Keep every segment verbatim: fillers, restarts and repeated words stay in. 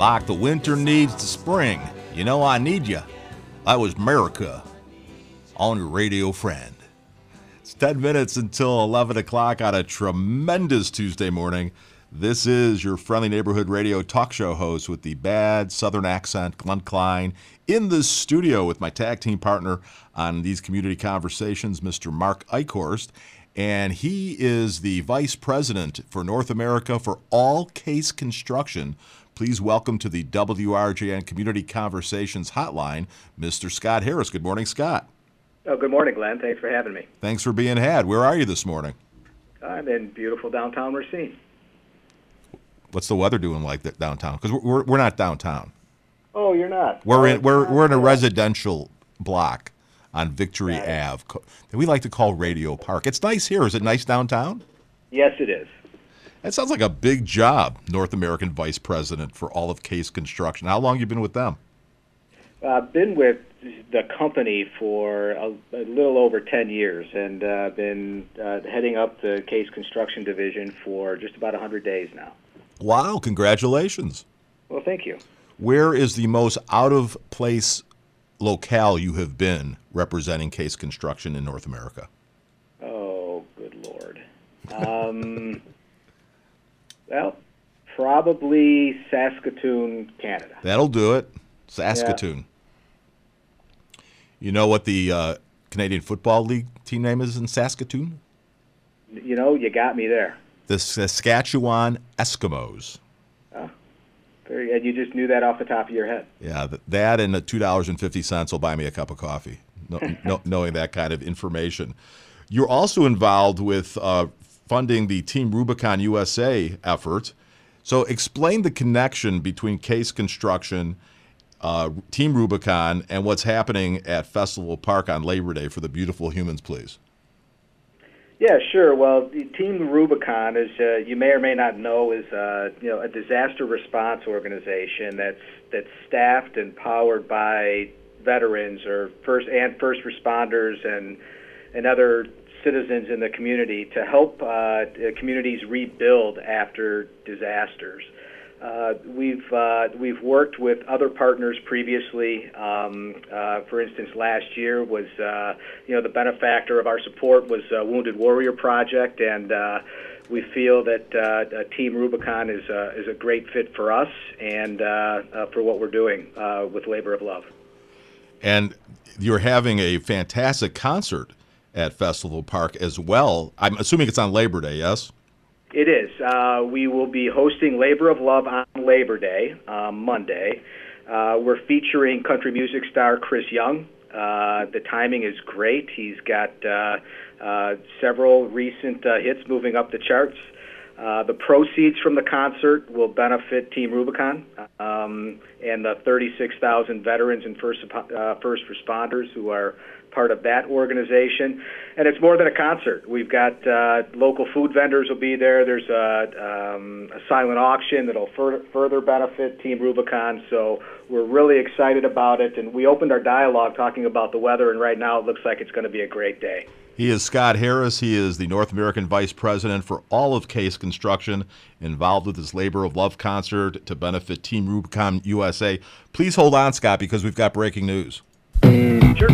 Like the winter needs the spring. You know I need ya. That was America on your radio friend. It's ten minutes until eleven o'clock on a tremendous Tuesday morning. This is your friendly neighborhood radio talk show host with the bad southern accent, Glenn Klein, in the studio with my tag team partner on these community conversations, Mister Mark Eichhorst. And he is the vice president for North America for All Case Construction. Please welcome to the W R J N Community Conversations hotline, Mister Scott Harris. Good morning, Scott. Oh, good morning, Glenn. Thanks for having me. Thanks for being had. Where are you this morning? I'm in beautiful downtown Racine. What's the weather doing like that downtown? Because we're we're not downtown. Oh, you're not. We're oh, in we're not we're in a bad. residential block on Victory Right. Ave that we like to call Radio Park. It's nice here. Is it nice downtown? Yes, it is. That sounds like a big job, North American Vice President for all of Case Construction. How long you been with them? I've uh, been with the company for a, a little over ten years, and uh, been uh, heading up the Case Construction Division for just about one hundred days now. Wow, congratulations. Well, thank you. Where is the most out-of-place locale you have been representing Case Construction in North America? Oh, good Lord. Um, well, probably Saskatoon, Canada. That'll do it. Saskatoon. Yeah. You know what the uh, Canadian Football League team name is in Saskatoon? You know, you got me there. The Saskatchewan Eskimos. Oh, very, and you just knew that off the top of your head. Yeah, that and the two dollars and fifty cents will buy me a cup of coffee, no, no, knowing that kind of information. You're also involved with uh, funding the Team Rubicon U S A effort. So explain the connection between Case Construction, uh, Team Rubicon, and what's happening at Festival Park on Labor Day for the beautiful humans, please. Yeah, sure. Well, the Team Rubicon, as uh, you may or may not know, is uh, you know a disaster response organization that's that's staffed and powered by veterans or first and first responders and and other citizens in the community to help uh, communities rebuild after disasters. Uh, we've uh, we've worked with other partners previously. Um, uh, for instance, last year was uh, you know the benefactor of our support was uh, Wounded Warrior Project, and uh, we feel that uh, Team Rubicon is uh, is a great fit for us and uh, uh, for what we're doing uh, with Labor of Love. And you're having a fantastic concert at Festival Park as well. I'm assuming it's on Labor Day, yes? It is. Uh, we will be hosting Labor of Love on Labor Day, um, Monday. Uh, we're featuring country music star Chris Young. Uh, the timing is great. He's got uh, uh, several recent uh, hits moving up the charts. Uh, the proceeds from the concert will benefit Team Rubicon um, and the thirty-six thousand veterans and first uh, first responders who are part of that organization. And it's more than a concert. We've got uh, local food vendors will be there. There's a, um, a silent auction that'll fur- further benefit Team Rubicon. So we're really excited about it. And we opened our dialogue talking about the weather, and right now it looks like it's going to be a great day. He is Scott Harris. He is the North American Vice President for all of Case Construction, involved with this Labor of Love concert to benefit Team Rubicon U S A. Please hold on, Scott, because we've got breaking news. Sure.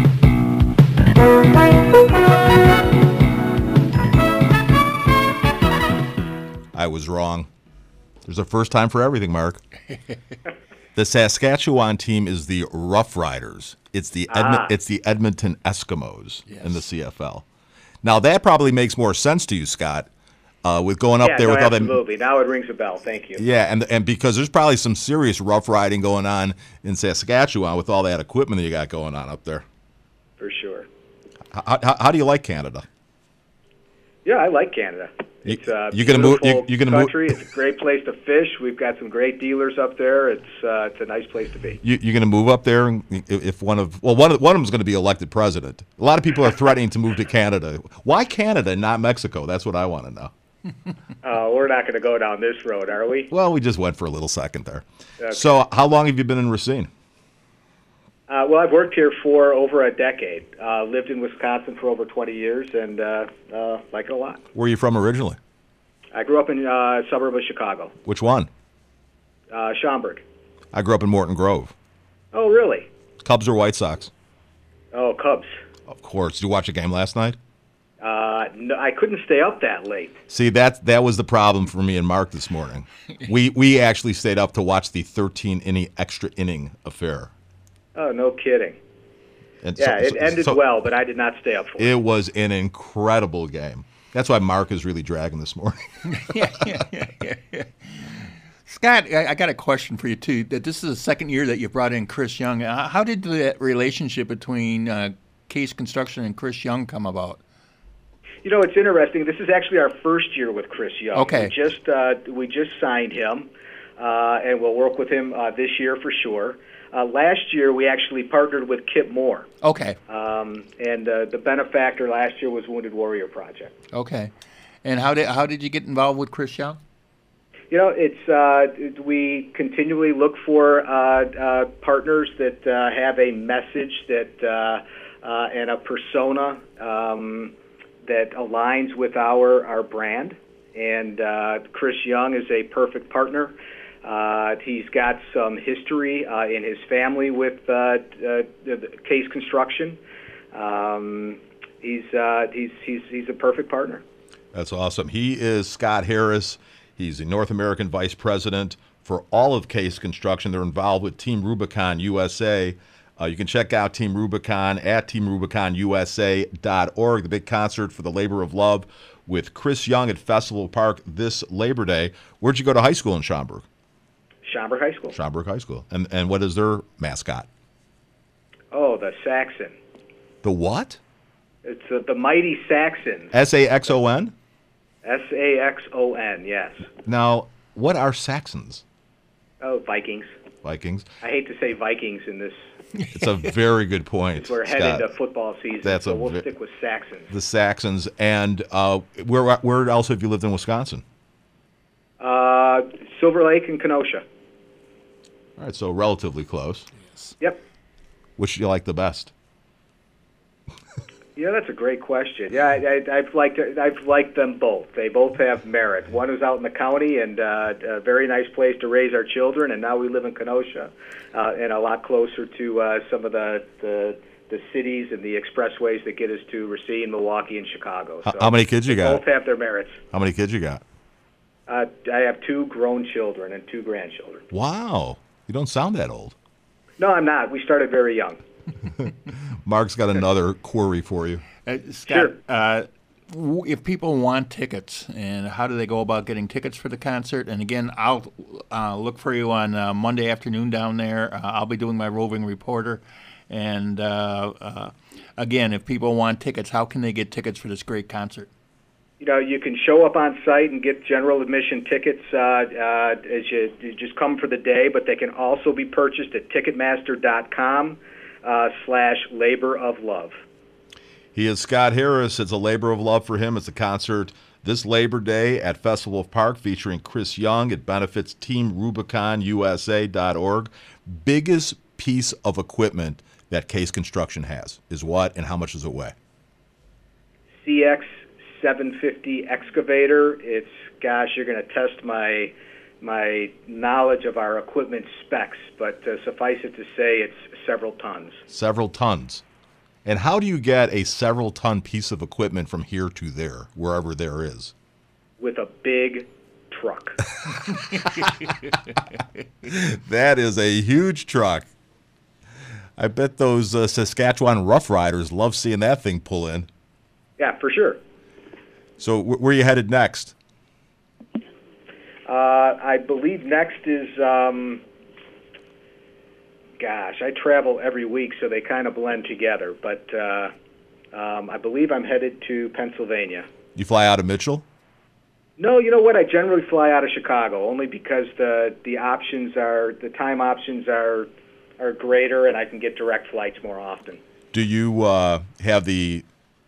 I was wrong. There's a first time for everything, Mark. The Saskatchewan team is the Rough Riders. It's the Edmon- Ah. it's the Edmonton Eskimos Yes. in the C F L. Now that probably makes more sense to you, Scott, uh, with going up yeah, there no, with all them. absolutely. Now it rings a bell. Thank you. Yeah, and and because there's probably some serious rough riding going on in Saskatchewan with all that equipment that you got going on up there. For sure. How, how, how do you like Canada? Yeah, I like Canada. You- It's a you gonna move- beautiful you- you gonna move- country. It's a great place to fish. We've got some great dealers up there. It's uh, it's a nice place to be. You, you're going to move up there, and if if one of well, one of one of them is going to be elected president. A lot of people are threatening to move to Canada. Why Canada, not Mexico? That's what I want to know. Uh, we're not going to go down this road, are we? Well, we just went for a little second there. Okay. So, how long have you been in Racine? Uh, well, I've worked here for over a decade. Uh, lived in Wisconsin for over twenty years, and uh, uh, like it a lot. Where are you from originally? I grew up in uh, a suburb of Chicago, Which one? uh, Schaumburg. I grew up in Morton Grove. Oh, really? Cubs or White Sox? Oh, Cubs. Of course. Did you watch a game last night? Uh, no, I couldn't stay up that late. See, that that was the problem for me and Mark this morning. we we actually stayed up to watch the thirteen inning extra inning affair. Oh, no kidding. And yeah, so, it so, ended so well, but I did not stay up for it. It was an incredible game. That's why Mark is really dragging this morning. yeah, yeah, yeah, yeah, yeah. Scott, I, I got a question for you, too. That This is the second year that you brought in Chris Young. Uh, how did the relationship between uh, Case Construction and Chris Young come about? You know, it's interesting. This is actually our first year with Chris Young. Okay. We just, uh, we just signed him, uh, and we'll work with him uh, this year for sure. Uh, last year, we actually partnered with Kip Moore. Okay. Um, and uh, the benefactor last year was Wounded Warrior Project. Okay. And how did how did you get involved with Chris Young? You know, it's uh, it, we continually look for uh, uh, partners that uh, have a message that uh, uh, and a persona um, that aligns with our our brand. And uh, Chris Young is a perfect partner. Uh, he's got some history uh, in his family with uh, uh, the Case Construction. Um, he's, uh, he's he's he's a perfect partner. That's awesome. He is Scott Harris. He's the North American Vice President for all of Case Construction. They're involved with Team Rubicon U S A. Uh, you can check out Team Rubicon at team rubicon u s a dot org. The big concert for the Labor of Love with Chris Young at Festival Park this Labor Day. Where'd you go to high school in Schaumburg? Schaumburg High School. Schaumburg High School. And and what is their mascot? Oh, the Saxon. The what? It's uh, the Mighty Saxons. S A X O N? S A X O N, yes. Now, what are Saxons? Oh, Vikings. Vikings. I hate to say Vikings in this. It's a very good point. We're Scott. heading to football season, That's so a we'll vi- stick with Saxons. The Saxons. And uh, where where else have you lived in Wisconsin? Uh, Silver Lake and Kenosha. All right, so relatively close. Yep. Which do you like the best? Yeah, that's a great question. Yeah, I, I, I've liked I've liked them both. They both have merit. One is out in the county and uh, a very nice place to raise our children, and now we live in Kenosha, uh, and a lot closer to uh, some of the, the the cities and the expressways that get us to Racine, Milwaukee, and Chicago. So how many kids you got? Both have their merits. How many kids you got? Uh, I have two grown children and two grandchildren. Wow, you don't sound that old. No, I'm not. We started very young. Mark's got another query for you. Uh, Scott, Sure. uh, w- if people want tickets, and how do they go about getting tickets for the concert? And again, I'll uh, look for you on uh, Monday afternoon down there. Uh, I'll be doing my roving reporter. And uh, uh, again, if people want tickets, how can they get tickets for this great concert? You know, you can show up on site and get general admission tickets uh, uh, as you, you just come for the day, but they can also be purchased at ticketmaster dot com uh, slash labor of love. He is Scott Harris. It's a labor of love for him. It's a concert this Labor Day at Festival Park featuring Chris Young. It benefits team rubicon u s a dot org. Biggest piece of equipment that Case Construction has is what, and how much does it weigh? C X seven fifty excavator. It's, gosh, you're going to test my my knowledge of our equipment specs, but uh, suffice it to say it's several tons. Several tons. And how do you get a several ton piece of equipment from here to there, wherever there is? With a big truck. That is a huge truck. I bet those uh, Saskatchewan Rough Riders love seeing that thing pull in. Yeah, for sure. So wh- where are you headed next? Uh, I believe next is, um, gosh, I travel every week, so they kind of blend together. But uh, um, I believe I'm headed to Pennsylvania. You fly out of Mitchell? No, you know what? I generally fly out of Chicago, only because the the options are, the time options are are greater, and I can get direct flights more often. Do you uh, have the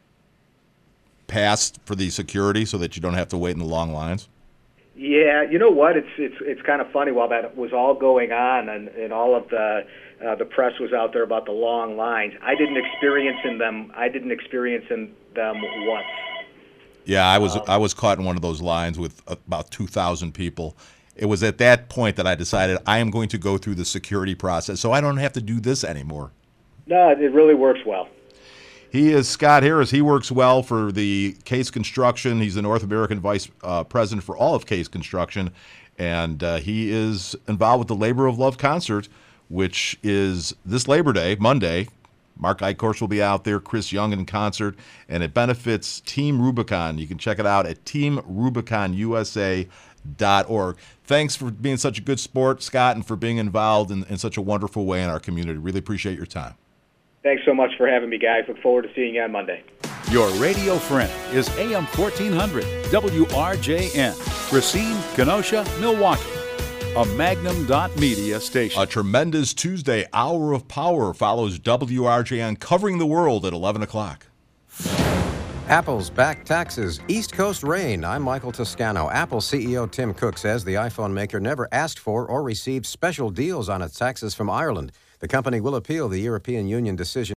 pass for the security so that you don't have to wait in the long lines? Yeah, you know what? It's it's it's kind of funny. While that was all going on, and, and all of the uh, the press was out there about the long lines, I didn't experience in them. I didn't experience in them once. Yeah, I was um, I was caught in one of those lines with about two thousand people, it was at that point that I decided I am going to go through the security process so I don't have to do this anymore. No, it really works well. He is Scott Harris. He works well for the Case Construction. He's the North American Vice uh, President for all of Case Construction, and uh, he is involved with the Labor of Love concert, which is this Labor Day, Monday. Mark Eichhorst will be out there, Chris Young in concert, and it benefits Team Rubicon. You can check it out at team rubicon u s a dot org. Thanks for being such a good sport, Scott, and for being involved in, in such a wonderful way in our community. Really appreciate your time. Thanks so much for having me, guys. Look forward to seeing you on Monday. Your radio friend is A M fourteen hundred W R J N, Racine, Kenosha, Milwaukee, a Magnum dot media station. A tremendous Tuesday hour of power follows W R J N covering the world at eleven o'clock. Apple's back taxes, East Coast rain. I'm Michael Toscano. Apple C E O Tim Cook says the iPhone maker never asked for or received special deals on its taxes from Ireland. The company will appeal the European Union decision.